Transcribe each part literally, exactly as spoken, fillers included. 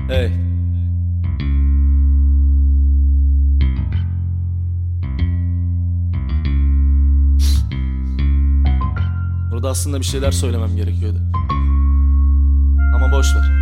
Hey. Burada aslında bir şeyler söylemem gerekiyordu. Ama boş ver.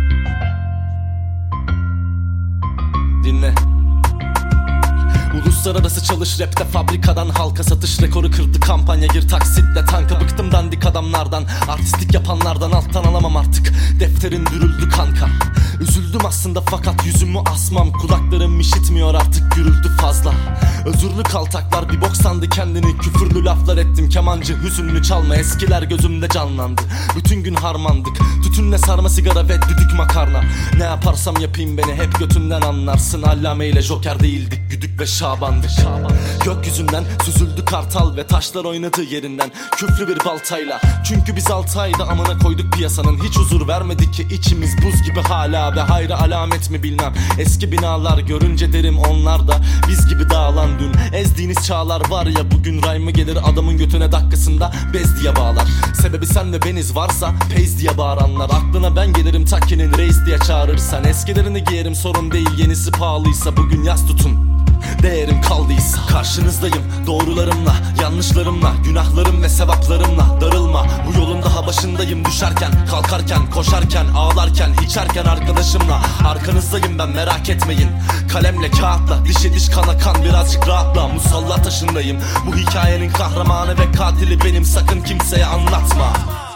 Dinle. Uluslararası çalış rapte, fabrikadan halka satış rekoru kırdı kampanya, gir taksitle tanka. Bıktım dandik adamlardan, artistik yapanlardan, alttan alamam artık. Defterin dürüldü kanka. Üzüldüm aslında fakat yüzümü asmam. Kulaklarım işitmiyor artık, gürültü fazla. Özürlü kaltaklar bir bok sandı kendini. Küfürlü laflar ettim, kemancı hüzünlü çalma. Eskiler gözümde canlandı, bütün gün harmandık. Tütünle sarma sigara ve düdük makarna. Ne yaparsam yapayım beni hep götünden anlarsın. Allame ile Joker değildik, güdük ve Şaban'dık. Gökyüzünden süzüldü kartal ve taşlar oynadı yerinden küflü bir baltayla. Çünkü biz altı ayda amına koyduk piyasanın. Hiç huzur vermedi ki içimiz buz gibi hala. Ve hayra alamet mi bilmem. Eski binalar görünce derim onlar da biz gibi dağılan dün. Ezdiğiniz çağlar var ya, bugün rhyme gelir adamın götüne dakikasında bez diye bağlar. Sebebi sen ve beniz varsa pez diye bağıranlar. Aklına ben gelirim takkinin reis diye çağırırsan. Eskilerini giyerim sorun değil, yenisi pahalıysa. Bugün yaz tutun, değerim kaldıysa. Karşınızdayım doğrularımla, yanlışlarımla, günahlarım ve sevaplarımla. Darılma, bu yolun daha başındayım. Düşerken, kalkarken, koşarken, ağlarken, içerken arkadaşımla. Arkanızdayım ben, merak etmeyin. Kalemle, kağıtla, dişe diş, kana kan, birazcık rahatla. Musalla taşındayım, bu hikayenin kahramanı ve katili benim. Sakın kimseye anlatma.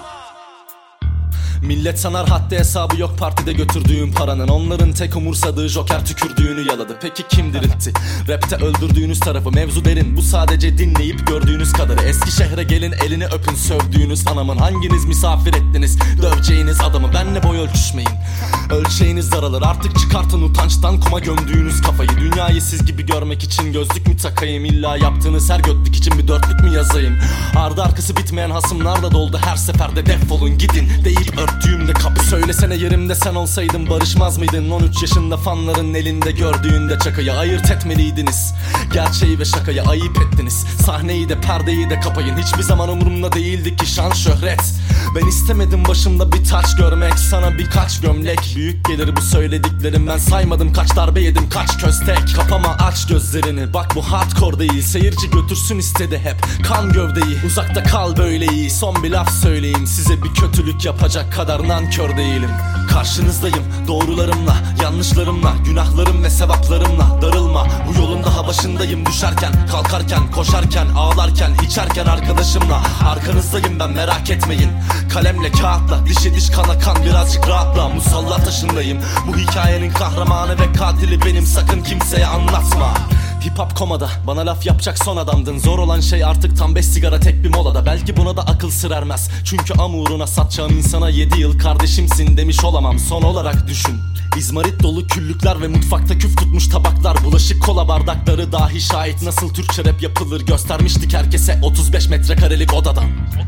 Millet sanar haddi hesabı yok partide götürdüğün paranın. Onların tek umursadığı Joker tükürdüğünü yaladı. Peki kim diriltti rapte öldürdüğünüz tarafı? Mevzu derin, bu sadece dinleyip gördüğünüz kadarı. Eski şehre gelin, elini öpün sövdüğünüz anamın. Hanginiz misafir ettiniz döveceğiniz adamı? Benle boy ölçüşmeyin, ölçeğiniz daralır. Artık çıkartın utançtan kuma gömdüğünüz kafayı. Dünyayı siz gibi görmek için gözlük mü takayım? İlla yaptığınız her götlük için bir dörtlük mü yazayım? Ardı arkası bitmeyen hasımlarla doldu her seferde. Defolun gidin deyip örttüğümde kapı. Söylesene yerimde sen olsaydın barışmaz mıydın? on üç yaşında fanların elinde gördüğünde çakayı. Ayırt etmeliydiniz gerçeği ve şakayı, ayıp ettiniz. Sahneyi de perdeyi de kapayın. Hiçbir zaman umurumda değildi ki şan şöhret. Ben istemedim başımda bir taç görmek, sana birkaç gömlek. Büyük gelir bu söylediklerim, ben saymadım kaç darbe yedim, kaç köstek. Kapama aç gözlerini, bak bu hardcore değil. Seyirci götürsün istedi hep kan gövdeyi. Uzakta kal böyle iyi, son bir laf söyleyeyim. Size bir kötülük yapacak kadar nankör değilim. Karşınızdayım doğrularımla, yanlışlarımla, günahlarım ve sevaplarımla. Darılma, bu yolun daha başındayım. Düşerken, kalkarken, koşarken, ağlarken, içerken arkadaşımla. Arkanızdayım ben, merak etmeyin. Kalemle, kağıtla, dişe diş, kana kan, birazcık rahatla. Musalla taşındayım, bu hikayenin kahramanı ve katili benim. Sakın kimseye anlatma. Hip hop komada, bana laf yapacak son adamdın. Zor olan şey artık tam beş sigara tek bir molada. Belki buna da akıl sır ermez, çünkü amuruna satacağım insana yedi yıl kardeşimsin demiş olamam. Son olarak düşün, İzmarit dolu küllükler ve mutfakta küf tutmuş tabaklar. Bulaşık kola bardakları dahi şahit nasıl Türkçe rap yapılır. Göstermiştik herkese otuz beş metrekarelik odadan.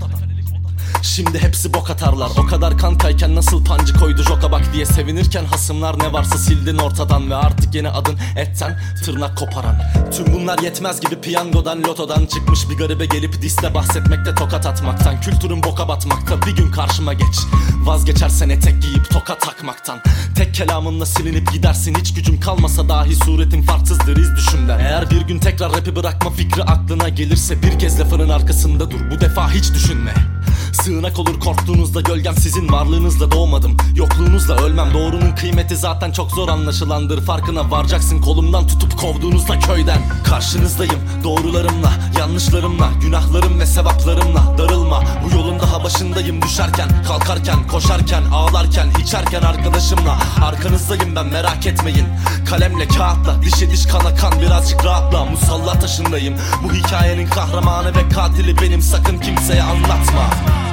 Şimdi hepsi bok atarlar. O kadar kankayken nasıl pancı koydu joka bak diye sevinirken, hasımlar ne varsa sildin ortadan. Ve artık yeni adın etten tırnak koparan. Tüm bunlar yetmez gibi piyangodan lotodan çıkmış bir garibe gelip diste bahsetmekte, tokat atmaktan. Kültürün boka batmakta, bir gün karşıma geç. Vazgeçersen etek giyip toka takmaktan. Tek kelamınla silinip gidersin, hiç gücüm kalmasa dahi suretin farksızdır iz düşümden. Eğer bir gün tekrar rapi bırakma fikri aklına gelirse, bir kez lafının arkasında dur, bu defa hiç düşünme. Sığınak olur korktuğunuzda gölgem, sizin varlığınızla doğmadım, yokluğunuzla ölmem. Doğrunun kıymeti zaten çok zor anlaşılandır, farkına varacaksın kolumdan tutup kovduğunuzda köyden. Karşınızdayım doğrularımla, yanlışlarımla, günahlarım ve sevaplarımla. Darılma, bu yolun daha başındayım. Düşerken, kalkarken, koşarken, ağlarken, içerken arkadaşımla. Arkanızdayım ben, merak etmeyin. Kalemle, kağıtla, dişe diş, kana kan, birazcık rahatla. Musalla taşındayım, bu hikayenin kahramanı ve katili benim. Sakın kimseye anlatma.